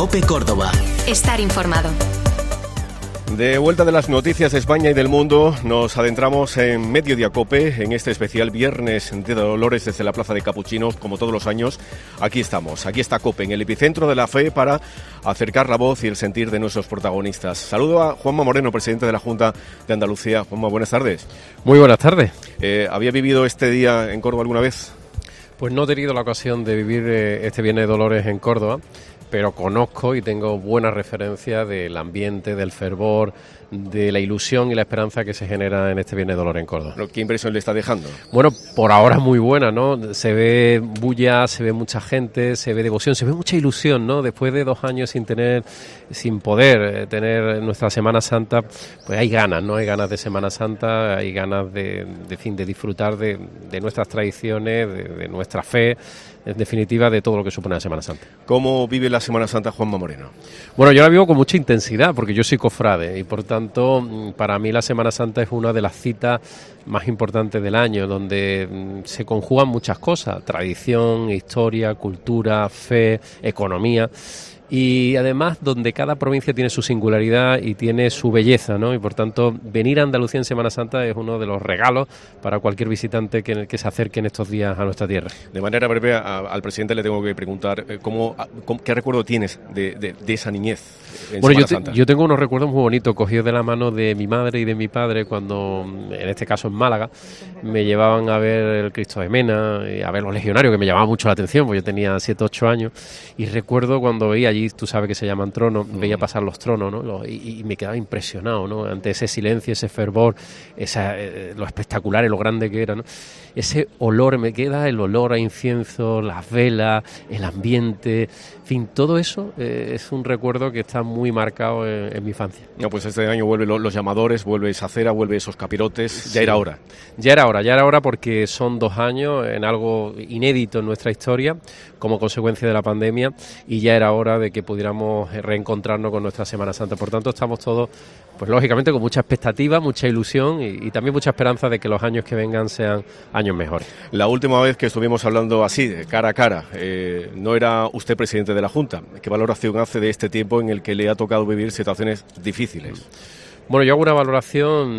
COPE Córdoba. Estar informado. De vuelta de las noticias de España y del mundo, nos adentramos en Mediodía COPE, en este especial Viernes de Dolores desde la Plaza de Capuchinos, como todos los años. Aquí estamos, aquí está COPE, en el epicentro de la fe, para acercar la voz y el sentir de nuestros protagonistas. Saludo a Juanma Moreno, presidente de la Junta de Andalucía. Juanma, buenas tardes. Muy buenas tardes. ¿Había vivido este día en Córdoba alguna vez? Pues no he tenido la ocasión de vivir este Viernes de Dolores en Córdoba, pero conozco y tengo buena referencia del ambiente, del fervor, de la ilusión y la esperanza que se genera en este Viernes de Dolores en Córdoba. ¿Qué impresión le está dejando? Bueno, por ahora muy buena, ¿no? Se ve bulla, se ve mucha gente, se ve devoción, se ve mucha ilusión, ¿no? Después de 2 años sin poder tener nuestra Semana Santa, pues hay ganas, ¿no? Hay ganas de Semana Santa, hay ganas de disfrutar de nuestras tradiciones, de nuestra fe, en definitiva, de todo lo que supone la Semana Santa. ¿Cómo vive la Semana Santa Juanma Moreno? Bueno, yo la vivo con mucha intensidad, porque yo soy cofrade y, por tanto, para mí la Semana Santa es una de las citas más importantes del año, donde se conjugan muchas cosas: tradición, historia, cultura, fe, economía. Y además donde cada provincia tiene su singularidad y tiene su belleza, ¿no? Y por tanto venir a Andalucía en Semana Santa es uno de los regalos para cualquier visitante que se acerque en estos días a nuestra tierra. De manera breve al presidente le tengo que preguntar ¿qué recuerdo tienes de esa niñez en Semana Santa? Yo tengo unos recuerdos muy bonitos, cogidos de la mano de mi madre y de mi padre cuando, en este caso en Málaga, me llevaban a ver el Cristo de Mena, a ver los legionarios, que me llamaba mucho la atención, porque yo tenía 7 o 8 años, y recuerdo cuando veía allí, tú sabes que se llaman tronos, veía pasar los tronos, ¿no? Y me quedaba impresionado, ¿no? Ante ese silencio, ese fervor, lo espectacular y lo grande que era, ¿no? Ese olor, me queda el olor a incienso, las velas, el ambiente, en fin, todo eso es un recuerdo que está muy marcado en mi infancia. No, pues este año vuelven los llamadores, vuelve esa cera, vuelve esos capirotes, sí. Ya era hora. Ya era hora porque son 2 años en algo inédito en nuestra historia como consecuencia de la pandemia, y ya era hora de que pudiéramos reencontrarnos con nuestra Semana Santa. Por tanto, estamos todos, pues lógicamente, con mucha expectativa, mucha ilusión y también mucha esperanza de que los años que vengan sean años mejores. La última vez que estuvimos hablando así, de cara a cara, no era usted presidente de la Junta. ¿Qué valoración hace de este tiempo en el que le ha tocado vivir situaciones difíciles? Bueno, yo hago una valoración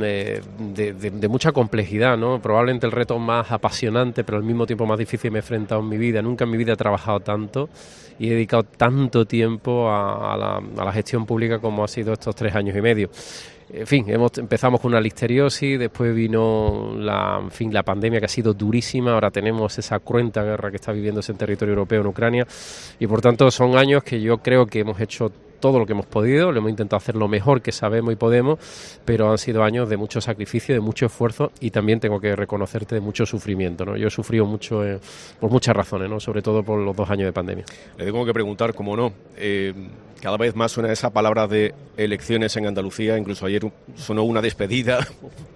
de mucha complejidad, ¿no? Probablemente el reto más apasionante, pero al mismo tiempo más difícil me he enfrentado en mi vida. Nunca en mi vida he trabajado tanto y he dedicado tanto tiempo a la gestión pública como ha sido estos 3 años y medio. En fin, empezamos con una listeriosis, después vino la pandemia, que ha sido durísima. Ahora tenemos esa cruenta guerra que está viviéndose en territorio europeo, en Ucrania, y por tanto son años que yo creo que hemos hecho todo lo que hemos podido, lo hemos intentado hacer lo mejor que sabemos y podemos, pero han sido años de mucho sacrificio, de mucho esfuerzo, y también tengo que reconocerte de mucho sufrimiento, ¿no? Yo he sufrido mucho por muchas razones, ¿no? Sobre todo por los 2 años de pandemia. Le tengo que preguntar, cómo no, cada vez más suena esa palabra de elecciones en Andalucía, incluso ayer sonó una despedida.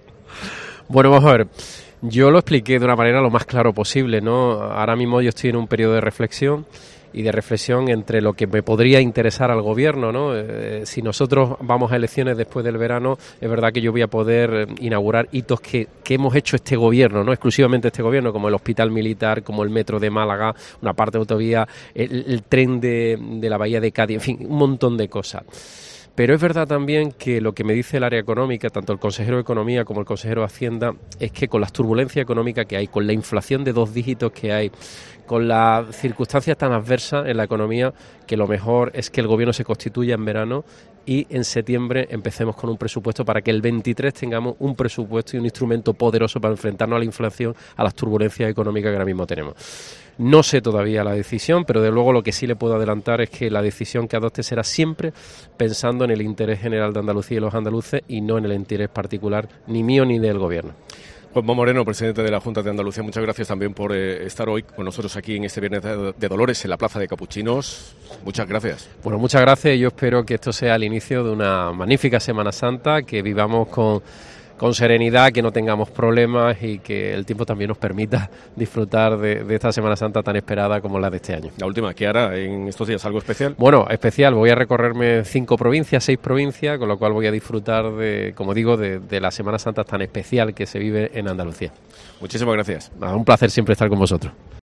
Bueno, vamos a ver. Yo lo expliqué de una manera lo más claro posible, ¿no? Ahora mismo yo estoy en un periodo de reflexión entre lo que me podría interesar al gobierno, ¿no? Si nosotros vamos a elecciones después del verano, es verdad que yo voy a poder inaugurar hitos que hemos hecho este gobierno, no exclusivamente este gobierno, como el hospital militar, como el metro de Málaga, una parte de autovía, el tren de la bahía de Cádiz, en fin, un montón de cosas. Pero es verdad también que lo que me dice el área económica, tanto el consejero de Economía como el consejero de Hacienda, es que con las turbulencias económicas que hay, con la inflación de 2 dígitos que hay, con las circunstancias tan adversas en la economía, que lo mejor es que el gobierno se constituya en verano y en septiembre empecemos con un presupuesto, para que el 23 tengamos un presupuesto y un instrumento poderoso para enfrentarnos a la inflación, a las turbulencias económicas que ahora mismo tenemos. No sé todavía la decisión, pero de luego lo que sí le puedo adelantar es que la decisión que adopte será siempre pensando en el interés general de Andalucía y los andaluces, y no en el interés particular ni mío ni del gobierno. Juanma Moreno, presidente de la Junta de Andalucía, muchas gracias también por estar hoy con nosotros aquí en este Viernes de Dolores en la Plaza de Capuchinos. Muchas gracias. Bueno, muchas gracias, y yo espero que esto sea el inicio de una magnífica Semana Santa, que vivamos con serenidad, que no tengamos problemas y que el tiempo también nos permita disfrutar de esta Semana Santa tan esperada como la de este año. La última, ¿qué hará en estos días? ¿Algo especial? Bueno, especial, voy a recorrerme 5 provincias, 6 provincias, con lo cual voy a disfrutar como digo, de la Semana Santa tan especial que se vive en Andalucía. Muchísimas gracias. Un placer siempre estar con vosotros.